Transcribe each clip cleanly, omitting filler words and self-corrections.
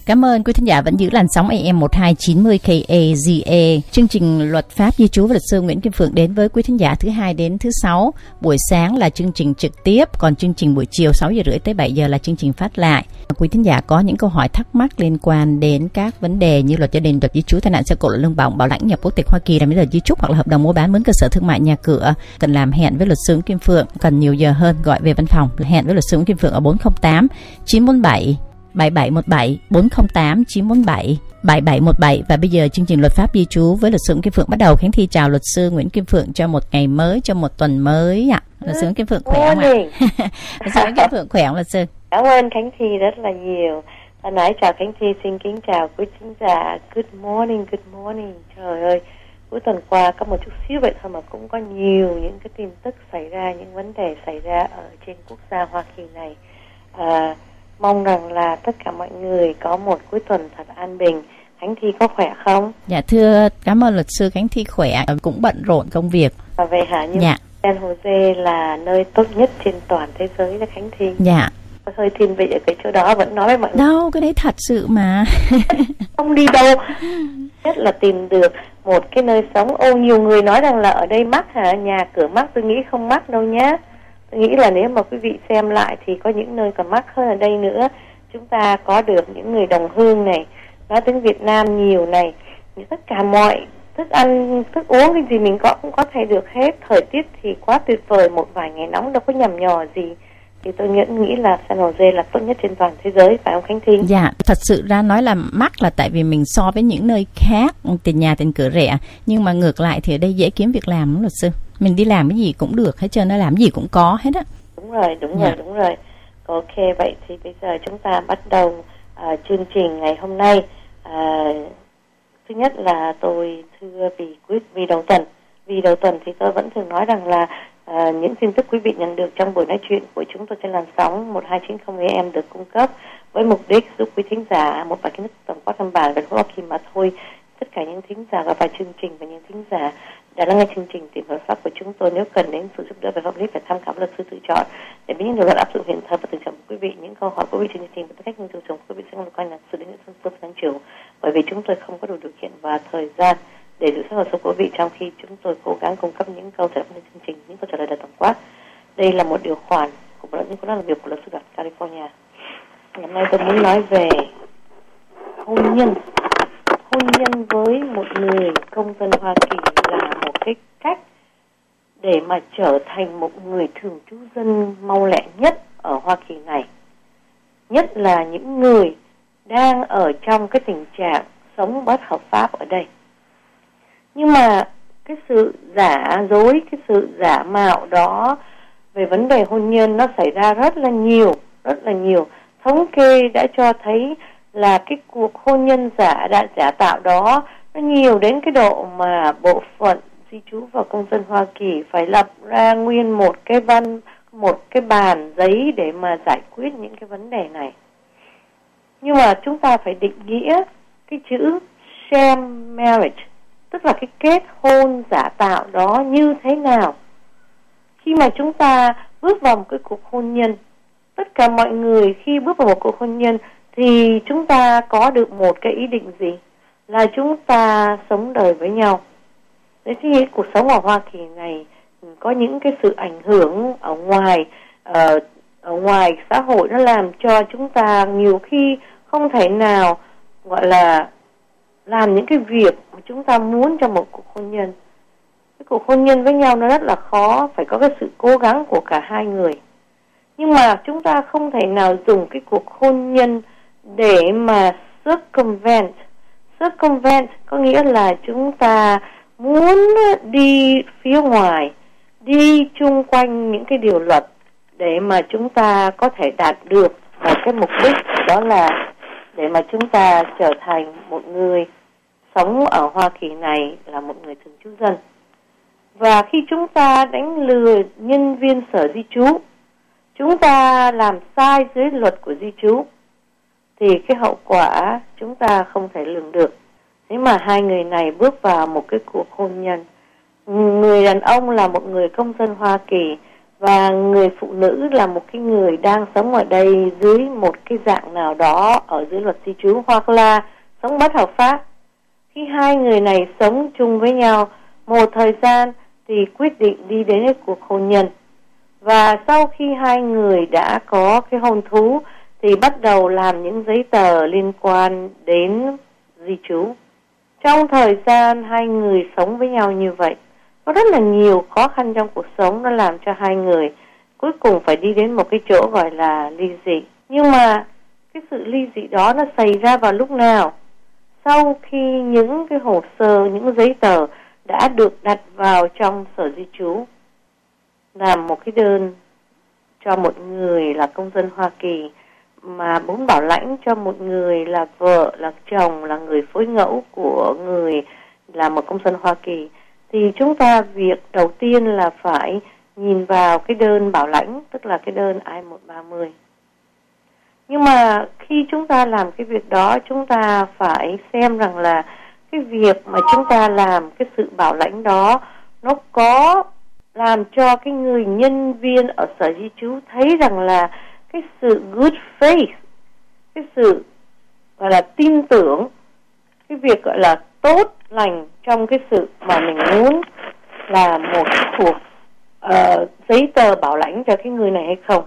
Cảm ơn quý thính giả vẫn giữ làn sóng AM 1290 KAZA. Chương trình Luật pháp di trú và luật sư Nguyễn Kim Phượng đến với quý thính giả thứ hai đến thứ sáu. Buổi sáng là chương trình trực tiếp, còn chương trình buổi chiều 6 giờ rưỡi tới 7 giờ là chương trình phát lại. Quý thính giả có những câu hỏi thắc mắc liên quan đến các vấn đề như luật gia đình, luật di trú, tai nạn xe cộ, lương bổng, bảo lãnh nhập quốc tịch Hoa Kỳ, làm giấy tờ di trúc hoặc là hợp đồng mua bán mướn cơ sở thương mại, nhà cửa, cần làm hẹn với luật sư Nguyễn Kim Phượng. Cần nhiều giờ hơn gọi về văn phòng hẹn với luật sư Nguyễn Kim Phượng ở 408 947 7717 408 947 7717. Và bây giờ chương trình Luật pháp di trú với luật sư Nguyễn Kim Phượng bắt đầu. Khánh Thi chào luật sư Nguyễn Kim Phượng cho một ngày mới, cho một tuần mới ạ. Luật sư Nguyễn Kim Phượng khỏe không ạ? Luật sư Nguyễn Kim Phượng khỏe không luật sư? Cảm ơn Khánh Thi rất là nhiều. Nói chào Khánh Thi, xin kính chào quý khán giả. Good morning, good morning. Trời ơi, cuối tuần qua có một chút xíu vậy thôi mà cũng có nhiều những cái tin tức xảy ra, những vấn đề xảy ra ở trên quốc gia Hoa Kỳ này. Mong rằng là tất cả mọi người có một cuối tuần thật an bình. Khánh Thi có khỏe không? Dạ thưa, cảm ơn luật sư, Khánh Thi khỏe, cũng bận rộn công việc. Và vậy hả? Nhưng dạ. San Jose là nơi tốt nhất trên toàn thế giới đó Khánh Thi. Dạ. Hơi thiên vị ở cái chỗ đó vẫn nói với mọi người. Đâu, cái đấy thật sự mà. Không đi đâu. Nhất là tìm được một cái nơi sống. Nhiều người nói rằng là ở đây mắc hả? Nhà cửa mắc, tôi nghĩ không mắc đâu nhá. Tôi nghĩ là nếu mà quý vị xem lại thì có những nơi còn mắc hơn ở đây nữa. Chúng ta có được những người đồng hương này, nói tiếng Việt Nam nhiều này, tất cả mọi thức ăn, thức uống cái gì mình cũng có thể được hết. Thời tiết thì quá tuyệt vời, một vài ngày nóng đâu có nhằm nhò gì. Thì tôi nghĩ là San Jose là tốt nhất trên toàn thế giới, phải không Khánh Thi? Dạ, thật sự ra nói là mắc là tại vì mình so với những nơi khác tiền nhà tiền cửa rẻ, nhưng mà ngược lại thì ở đây dễ kiếm việc làm, luật sư. Mình đi làm cái gì cũng được hết trơn, nó làm gì cũng có hết á. Đúng rồi. Ok, vậy thì bây giờ chúng ta bắt đầu chương trình ngày hôm nay. Thứ nhất là tôi thưa vì đầu tuần thì tôi vẫn thường nói rằng là những tin tức quý vị nhận được trong buổi nói chuyện của chúng tôi trên làn sóng 1290 AM được cung cấp với mục đích giúp quý thính giả một vài kiến thức tổng quát căn bản về Hoa Kỳ mà thôi. Tất cả những thính giả gặp phải chương trình và những thính giả đã lắng nghe chương trình tìm hiểu pháp của chúng tôi, nếu cần đến sự giúp đỡ về pháp lý phải tham khảo luật sư tự chọn để biết những điều luật áp dụng hiện thời và tình trạng của quý vị. Những câu hỏi của quý vị trên chương trình và cách những tiêu chuẩn của quý vị sẽ không được coi là xử lý những phương phán chiều, bởi vì chúng tôi không có đủ điều kiện và thời gian để giữ sức khỏe của quý vị trong khi chúng tôi cố gắng cung cấp những câu trả lời trên chương trình, những câu trả lời tổng quát. Đây là một điều khoản của bộ luật những làm việc của luật sư đặc California. Ngày hôm nay tôi muốn nói về hôn nhân với một người công dân Hoa Kỳ là một cái cách để mà trở thành một người thường trú dân mau lẹ nhất ở Hoa Kỳ này. Nhất là những người đang ở trong cái tình trạng sống bất hợp pháp ở đây. Nhưng mà cái sự giả dối, cái sự giả mạo đó về vấn đề hôn nhân nó xảy ra rất là nhiều. Thống kê đã cho thấy là cái cuộc hôn nhân giả tạo đó nó nhiều đến cái độ mà bộ phận di trú và công dân Hoa Kỳ phải lập ra nguyên một cái bàn giấy để mà giải quyết những cái vấn đề này. Nhưng mà chúng ta phải định nghĩa cái chữ sham marriage, tức là cái kết hôn giả tạo đó như thế nào. Khi mà chúng ta bước vào một cái cuộc hôn nhân, tất cả mọi người khi bước vào một cuộc hôn nhân thì chúng ta có được một cái ý định gì? Là chúng ta sống đời với nhau. Đấy, thì cuộc sống ở Hoa Kỳ này có những cái sự ảnh hưởng ở ngoài xã hội, nó làm cho chúng ta nhiều khi không thể nào gọi là làm những cái việc mà chúng ta muốn trong một cuộc hôn nhân. Cái cuộc hôn nhân với nhau nó rất là khó, phải có cái sự cố gắng của cả hai người. Nhưng mà chúng ta không thể nào dùng cái cuộc hôn nhân để mà circumvent có nghĩa là chúng ta muốn đi phía ngoài, đi chung quanh những cái điều luật để mà chúng ta có thể đạt được một cái mục đích, đó là để mà chúng ta trở thành một người sống ở Hoa Kỳ này là một người thường trú dân. Và khi chúng ta đánh lừa nhân viên sở di trú, chúng ta làm sai dưới luật của di trú, thì cái hậu quả chúng ta không thể lường được. Thế mà hai người này bước vào một cái cuộc hôn nhân. Người đàn ông là một người công dân Hoa Kỳ và người phụ nữ là một cái người đang sống ở đây dưới một cái dạng nào đó ở dưới luật di trú hoặc là sống bất hợp pháp. Khi hai người này sống chung với nhau một thời gian thì quyết định đi đến cái cuộc hôn nhân. Và sau khi hai người đã có cái hôn thú thì bắt đầu làm những giấy tờ liên quan đến di trú. Trong thời gian hai người sống với nhau như vậy, có rất là nhiều khó khăn trong cuộc sống, nó làm cho hai người cuối cùng phải đi đến một cái chỗ gọi là ly dị. Nhưng mà cái sự ly dị đó nó xảy ra vào lúc nào? Sau khi những cái hồ sơ, những giấy tờ đã được đặt vào trong sở di trú, làm một cái đơn cho một người là công dân Hoa Kỳ, mà muốn bảo lãnh cho một người là vợ, là chồng, là người phối ngẫu của người là một công dân Hoa Kỳ, thì chúng ta việc đầu tiên là phải nhìn vào cái đơn bảo lãnh, tức là cái đơn I-130. Nhưng mà khi chúng ta làm cái việc đó, chúng ta phải xem rằng là cái việc mà chúng ta làm cái sự bảo lãnh đó nó có làm cho cái người nhân viên ở sở di trú thấy rằng là cái sự good faith, cái sự gọi là tin tưởng, cái việc gọi là tốt lành trong cái sự mà mình muốn là một cuộc giấy tờ bảo lãnh cho cái người này hay không.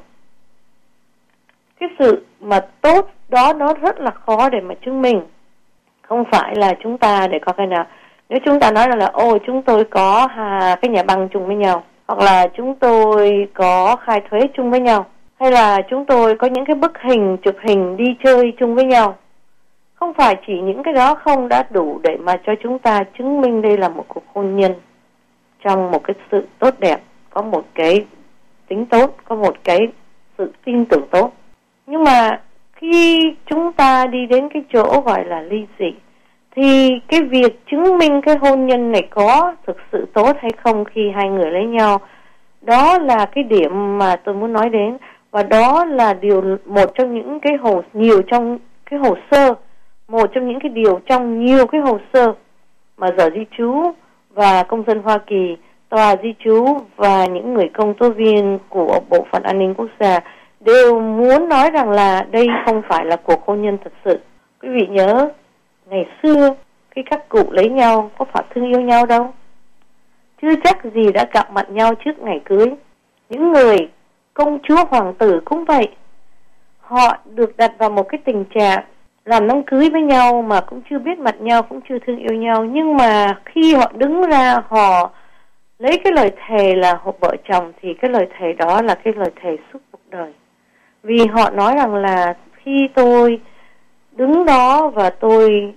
Cái sự mà tốt đó nó rất là khó để mà chứng minh. Không phải là chúng ta để có cái nào, nếu chúng ta nói là chúng tôi có cái nhà băng chung với nhau, hoặc là chúng tôi có khai thuế chung với nhau, hay là chúng tôi có những cái bức hình, chụp hình đi chơi chung với nhau. Không phải chỉ những cái đó không đã đủ để mà cho chúng ta chứng minh đây là một cuộc hôn nhân trong một cái sự tốt đẹp, có một cái tính tốt, có một cái sự tin tưởng tốt. Nhưng mà khi chúng ta đi đến cái chỗ gọi là ly dị, thì cái việc chứng minh cái hôn nhân này có thực sự tốt hay không khi hai người lấy nhau, đó là cái điểm mà tôi muốn nói đến. Và đó là một trong những cái nhiều trong cái hồ sơ, một trong những cái điều trong nhiều cái hồ sơ mà sở di trú và công dân Hoa Kỳ, tòa di trú và những người công tố viên của Bộ phận An ninh Quốc gia đều muốn nói rằng là đây không phải là cuộc hôn nhân thật sự. Quý vị nhớ, ngày xưa khi các cụ lấy nhau có phải thương yêu nhau đâu. Chưa chắc gì đã gặp mặt nhau trước ngày cưới. Những người công chúa hoàng tử cũng vậy. Họ được đặt vào một cái tình trạng làm đám cưới với nhau mà cũng chưa biết mặt nhau, cũng chưa thương yêu nhau. Nhưng mà khi họ đứng ra, họ lấy cái lời thề là họ vợ chồng, thì cái lời thề đó là cái lời thề suốt cuộc đời. Vì họ nói rằng là khi tôi đứng đó và tôi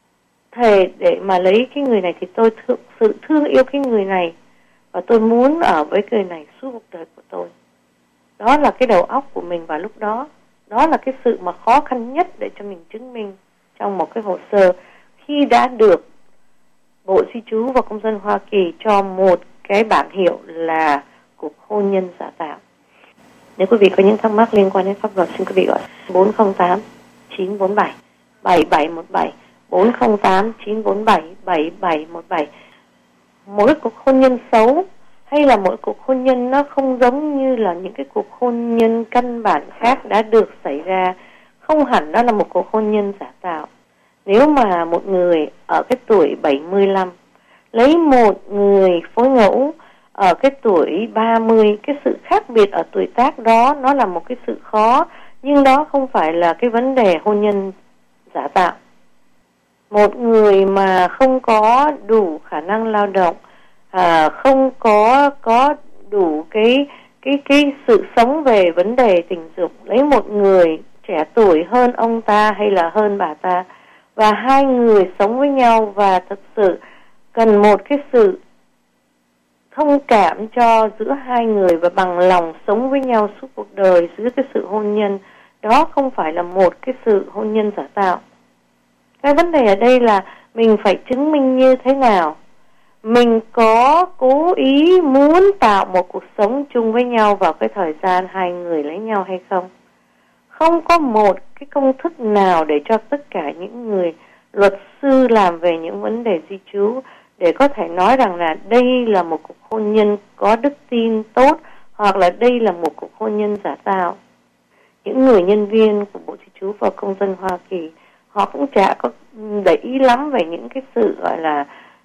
thề để mà lấy cái người này thì tôi thực sự thương yêu cái người này và tôi muốn ở với người này suốt cuộc đời của tôi. Đó là cái đầu óc của mình vào lúc đó. Đó là cái sự mà khó khăn nhất để cho mình chứng minh trong một cái hồ sơ khi đã được Bộ Di trú và Công dân Hoa Kỳ cho một cái bảng hiệu là cuộc hôn nhân giả tạo. Nếu quý vị có những thắc mắc liên quan đến pháp luật, xin quý vị gọi 408 947 7717, 408 947 7717. Mỗi cuộc hôn nhân xấu hay là mỗi cuộc hôn nhân nó không giống như là những cái cuộc hôn nhân căn bản khác đã được xảy ra. Không hẳn đó là một cuộc hôn nhân giả tạo. Nếu mà một người ở cái tuổi 75 lấy một người phối ngẫu ở cái tuổi 30, cái sự khác biệt ở tuổi tác đó nó là một cái sự khó, nhưng đó không phải là cái vấn đề hôn nhân giả tạo. Một người mà không có đủ khả năng lao động, không có đủ cái sự sống về vấn đề tình dục, lấy một người trẻ tuổi hơn ông ta hay là hơn bà ta, và hai người sống với nhau và thật sự cần một cái sự thông cảm cho giữa hai người và bằng lòng sống với nhau suốt cuộc đời giữa cái sự hôn nhân. Đó không phải là một cái sự hôn nhân giả tạo. Cái vấn đề ở đây là mình phải chứng minh như thế nào. Mình có cố ý muốn tạo một cuộc sống chung với nhau vào cái thời gian hai người lấy nhau hay không? Không có một cái công thức nào để cho tất cả những người luật sư làm về những vấn đề di trú để có thể nói rằng là đây là một cuộc hôn nhân có đức tin tốt, hoặc là đây là một cuộc hôn nhân giả tạo. Những người nhân viên của Bộ Di trú và Công dân Hoa Kỳ, họ cũng chả có để ý lắm về những cái sự gọi là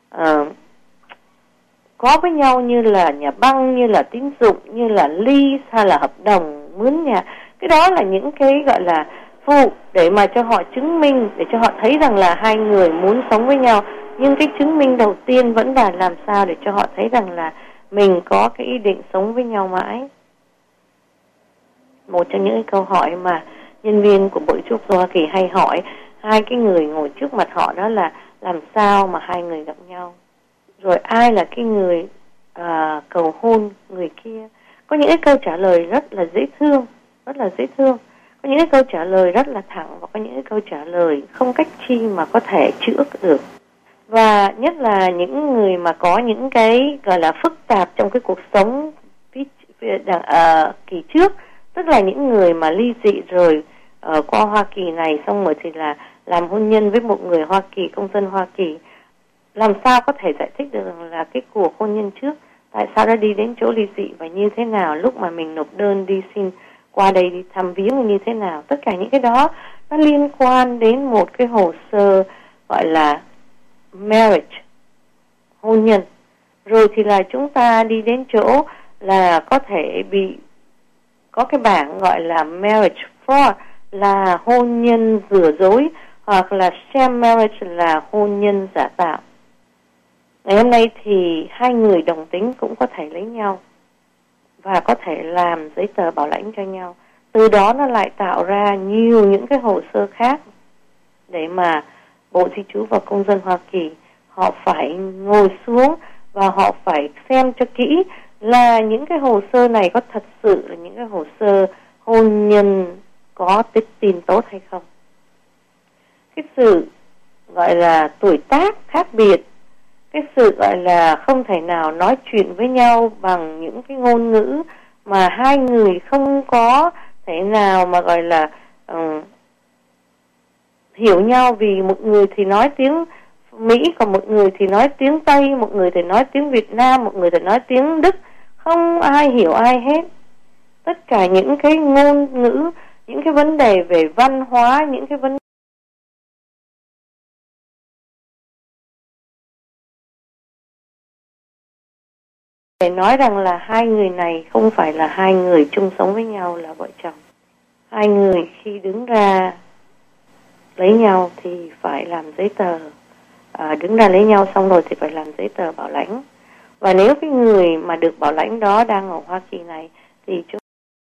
có với nhau như là nhà băng, như là tín dụng, như là lease hay là hợp đồng mướn nhà. Cái đó là những cái gọi là phụ để mà cho họ chứng minh, để cho họ thấy rằng là hai người muốn sống với nhau. Nhưng cái chứng minh đầu tiên vẫn là làm sao để cho họ thấy rằng là mình có cái ý định sống với nhau mãi. Một trong những cái câu hỏi mà nhân viên của Bộ Di trú Hoa Kỳ hay hỏi hai cái người ngồi trước mặt họ đó là làm sao mà hai người gặp nhau, rồi ai là cái người cầu hôn người kia. Có những cái câu trả lời rất là dễ thương, rất là dễ thương. Có những cái câu trả lời rất là thẳng và có những cái câu trả lời không cách chi mà có thể chữa được. Và nhất là những người mà có những cái gọi là phức tạp trong cái cuộc sống kỳ trước, tức là những người mà ly dị rồi qua Hoa Kỳ này, xong rồi thì là làm hôn nhân với một người Hoa Kỳ, công dân Hoa Kỳ. Làm sao có thể giải thích được rằng là cái cuộc hôn nhân trước tại sao đã đi đến chỗ ly dị và như thế nào, lúc mà mình nộp đơn đi xin qua đây đi thăm viếng như thế nào. Tất cả những cái đó nó liên quan đến một cái hồ sơ gọi là marriage, hôn nhân. Rồi thì là chúng ta đi đến chỗ là có thể bị có cái bảng gọi là marriage fraud, là hôn nhân lừa dối, hoặc là sham marriage, là hôn nhân giả tạo. Ngày hôm nay thì hai người đồng tính cũng có thể lấy nhau và có thể làm giấy tờ bảo lãnh cho nhau. Từ đó nó lại tạo ra nhiều những cái hồ sơ khác để mà Bộ Di trú và Công dân Hoa Kỳ họ phải ngồi xuống và họ phải xem cho kỹ là những cái hồ sơ này có thật sự là những cái hồ sơ hôn nhân có tin tốt hay không. Cái sự gọi là tuổi tác khác biệt, cái sự gọi là không thể nào nói chuyện với nhau bằng những cái ngôn ngữ mà hai người không có thể nào mà gọi là hiểu nhau, vì một người thì nói tiếng Mỹ, còn một người thì nói tiếng Tây, một người thì nói tiếng Việt Nam, một người thì nói tiếng Đức, không ai hiểu ai hết. Tất cả những cái ngôn ngữ, những cái vấn đề về văn hóa, những cái vấn để nói rằng là hai người này không phải là hai người chung sống với nhau là vợ chồng. Hai người khi đứng ra lấy nhau thì phải làm giấy tờ, đứng ra lấy nhau xong rồi thì phải làm giấy tờ bảo lãnh. Và nếu cái người mà được bảo lãnh đó đang ở Hoa Kỳ này thì chúng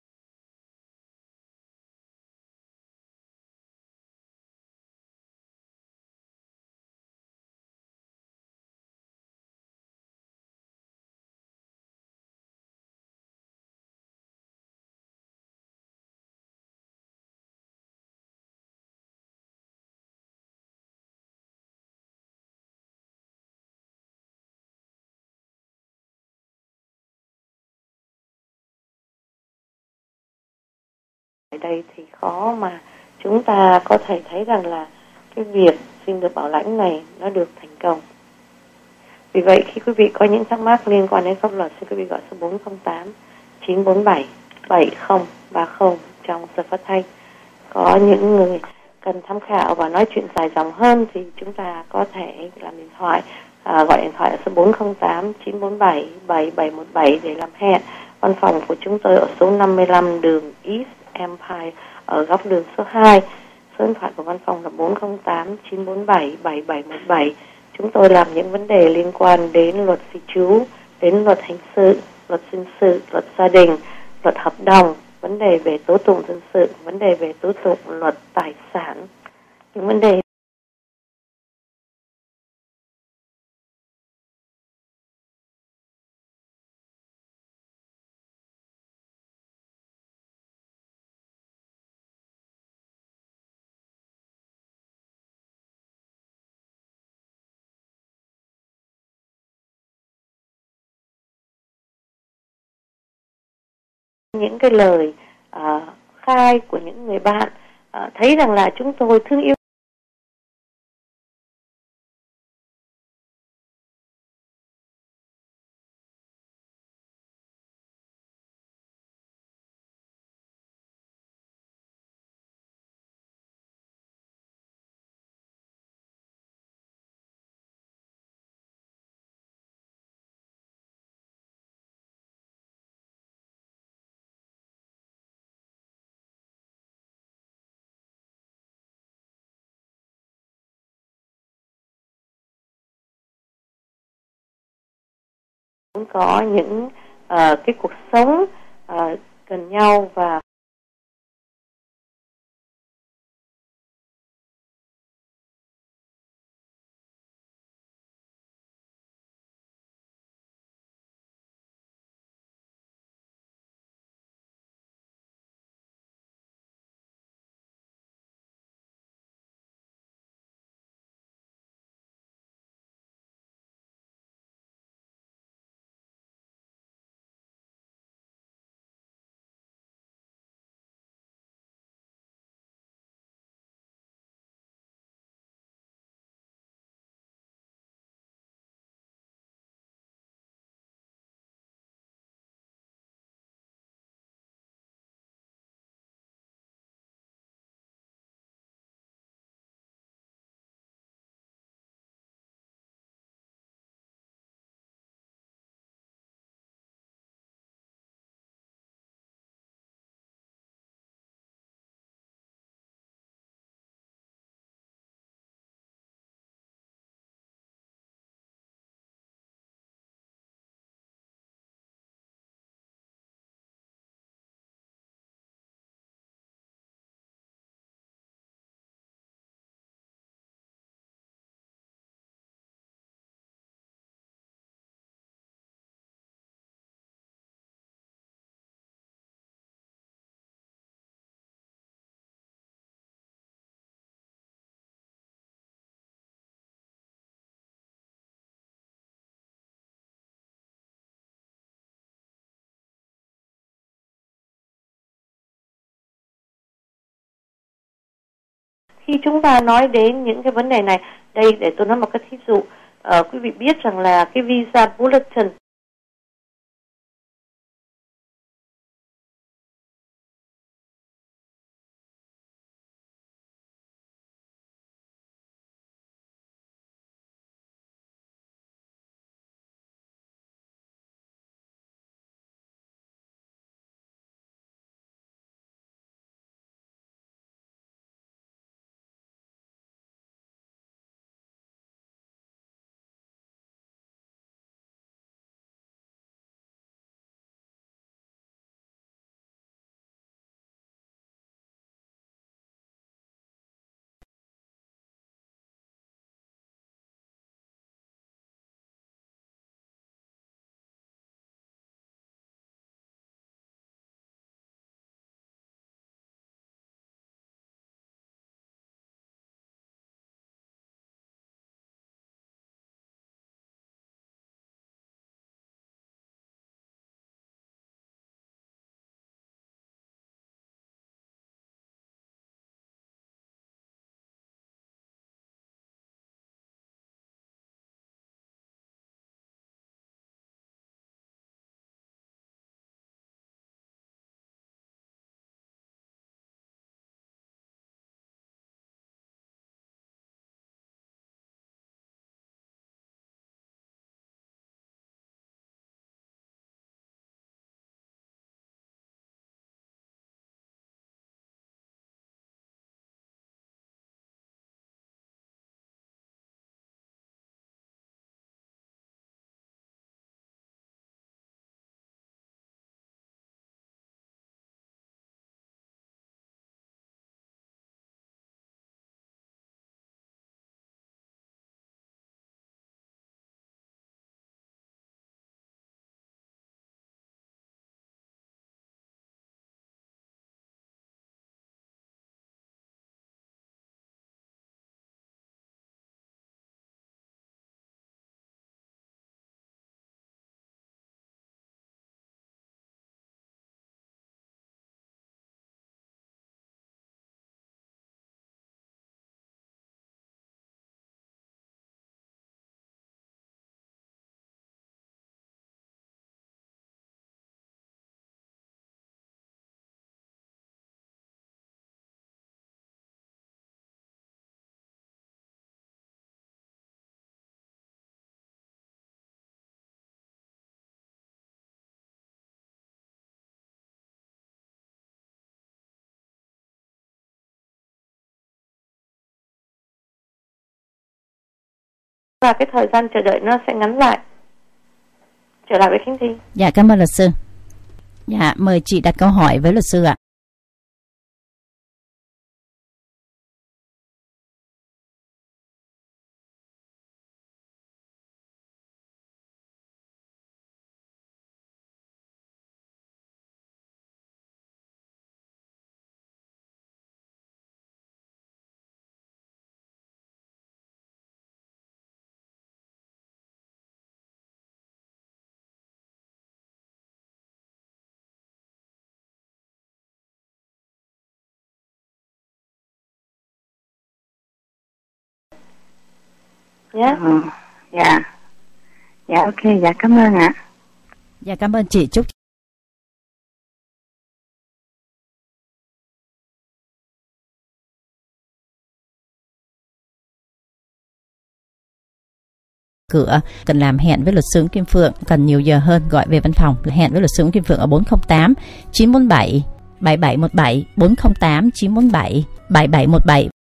ở đây thì khó mà chúng ta có thể thấy rằng là cái việc xin được bảo lãnh này nó được thành công. Vì vậy khi quý vị có những thắc mắc liên quan đến pháp luật, xin quý vị gọi số 408 947 7030 trong giờ phát thanh. Có những người cần tham khảo và nói chuyện dài dòng hơn thì chúng ta có thể làm điện thoại, gọi điện thoại ở số 408 947 7717 để làm hẹn. Văn phòng của chúng tôi ở số 55 đường East Empire ở góc đường số 2. Số điện thoại của văn phòng là 408 947 7717. Chúng tôi làm những vấn đề liên quan đến luật di trú, đến luật hình sự, luật dân sự, luật gia đình, luật hợp đồng, vấn đề về tố tụng dân sự, vấn đề về tố tụng luật tài sản, những vấn đề những cái lời khai của những người bạn thấy rằng là chúng tôi thương yêu cũng có những cái cuộc sống gần nhau và khi chúng ta nói đến những cái vấn đề này, đây để tôi nói một cái thí dụ, quý vị biết rằng là cái visa bulletin và cái thời gian chờ đợi nó sẽ ngắn lại. trở lại với Khánh Thi. Dạ, cảm ơn luật sư. Dạ, mời chị đặt câu hỏi với luật sư ạ. Nhé. Dạ. Dạ ok, dạ cảm ơn ạ. Dạ, cảm ơn chị. Chúc cửa cần làm hẹn với luật sư Kim Phượng, cần nhiều giờ hơn gọi về văn phòng. Hẹn với luật sư Kim Phượng ở 408 947 7717, 408 947 7717.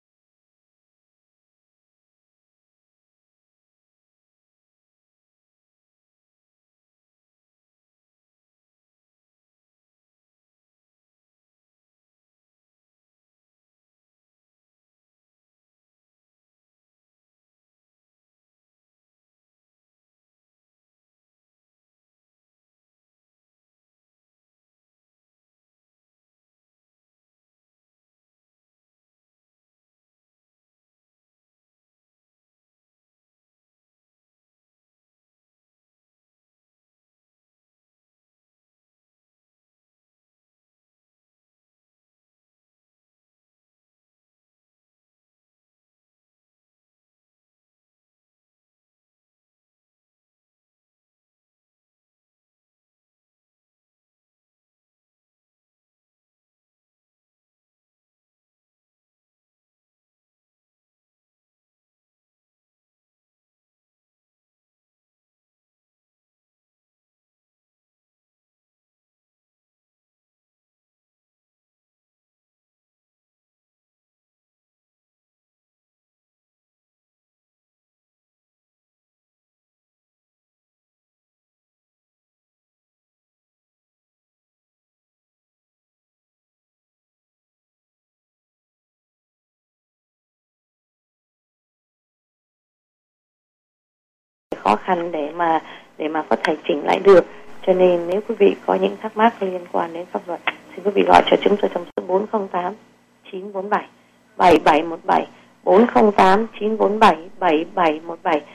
Khó khăn để mà có thể chỉnh lại được. Cho nên nếu quý vị có những thắc mắc liên quan đến pháp luật, xin quý vị gọi cho chúng tôi trong số 408 947 7717, 408 947 7717.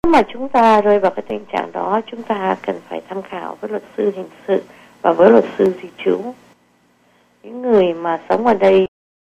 mà chúng ta rơi vào cái tình trạng đó, chúng ta cần phải tham khảo với luật sư hình sự và với luật sư di trú. Những người mà sống ở đây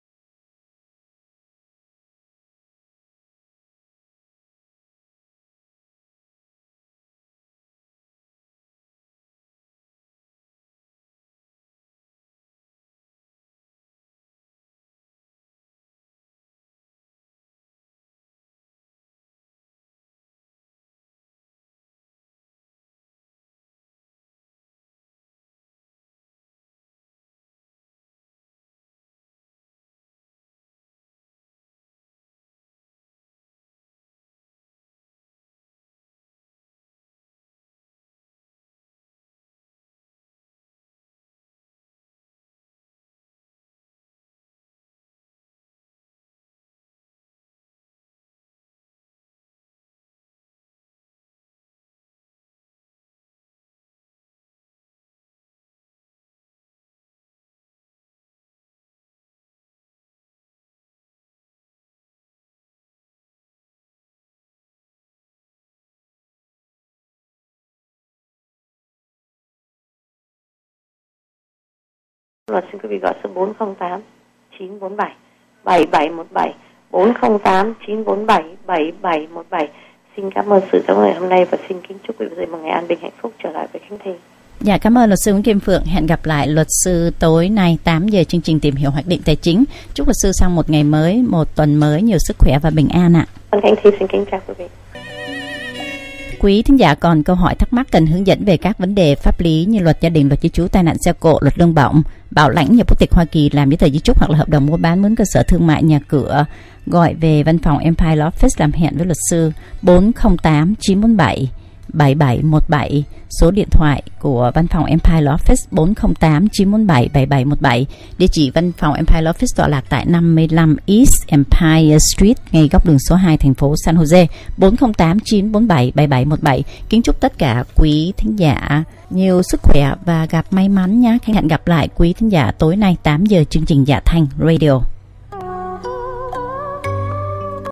luật, xin quý vị gọi số 408 947 7717 408 947 7717. Xin cảm ơn sự trong ngày hôm nay và xin kính chúc quý vị một ngày an bình hạnh phúc. Trở lại với Khánh Thi. Dạ, cảm ơn luật sư Nguyễn Kim Phượng. Hẹn gặp lại luật sư tối nay 8 giờ chương trình Tìm hiểu hoạch định tài chính. Chúc luật sư sang một ngày mới, một tuần mới nhiều sức khỏe và bình an ạ. Khánh Thi xin kính chào quý vị. Quý thính giả còn câu hỏi thắc mắc cần hướng dẫn về các vấn đề pháp lý như luật gia đình, luật di trú, tai nạn xe cộ, luật lương bổng, bảo lãnh nhập quốc tịch Hoa Kỳ, làm giấy tờ di chúc hoặc là hợp đồng mua bán mướn cơ sở thương mại, nhà cửa, gọi về văn phòng Empire Law Office làm hẹn với luật sư 408 947 7717. Số điện thoại của văn phòng Empire Law Office 408 947 7717. Địa chỉ văn phòng Empire Law Office tọa lạc tại 55 East Empire Street, ngay góc đường số 2 thành phố San Jose. 408 947 7717. Kính chúc tất cả quý thính giả nhiều sức khỏe và gặp may mắn nhé. Hẹn gặp lại quý thính giả tối nay 8 giờ chương trình Dạ Thanh Radio.